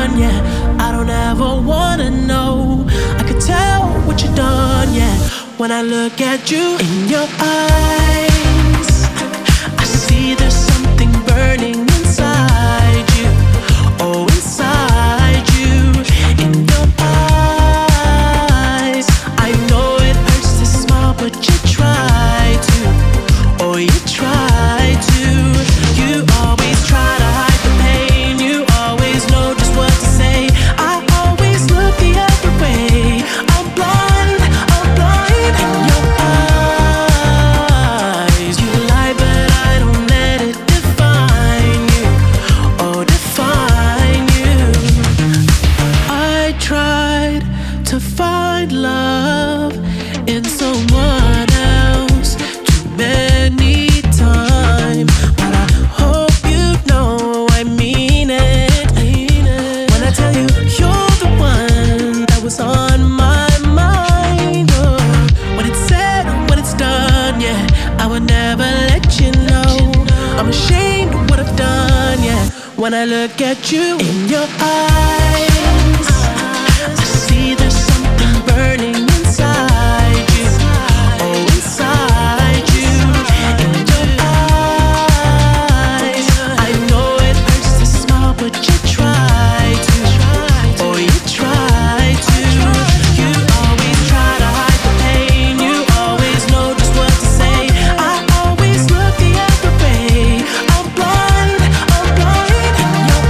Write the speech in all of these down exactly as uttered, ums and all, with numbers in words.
done, yeah. I don't ever wanna know. I could tell what you done, yeah. When I look at you in your eyes, I see there's something burning inside you. Oh, inside you, in your eyes. I know it hurts to smile, but you try to. Oh, you try to. You always try to hide the pain. You always know just what to say. I always look the other way. I'm blind, I'm blind in your eyes. You lie, but I don't let it define you. Oh, define you. I tried to find love in someone else too many times, but I hope you know I mean it. When I tell you you're the one that was on my mind, oh, when it's said, when it's done, yeah, I would never let you know. I'm ashamed of what I've done, yeah. When I look at you in your eyes, I see there's something burning inside you. Oh, inside you, in your eyes. I know it hurts to smile, but you try to. Oh, you try to. You always try to hide the pain. You always know just what to say. I always look the other way. I'm blind, I'm blind in your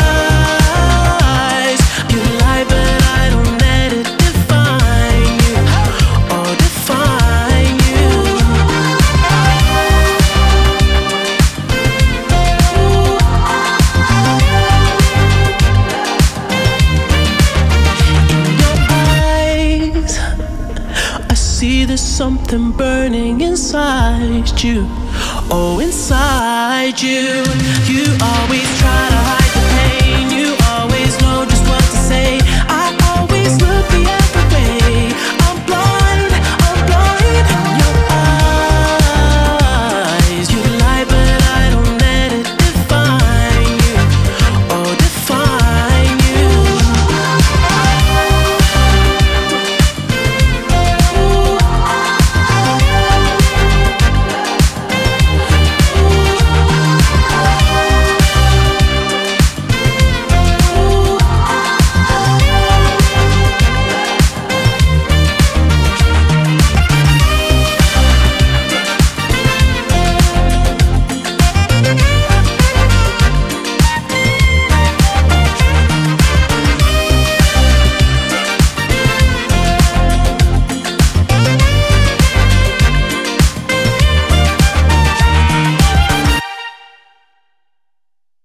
eyes. You lie, but I don't let it define you. Oh, define you. In your eyes, I see there's something burning inside you. Oh, inside you. You always try to hide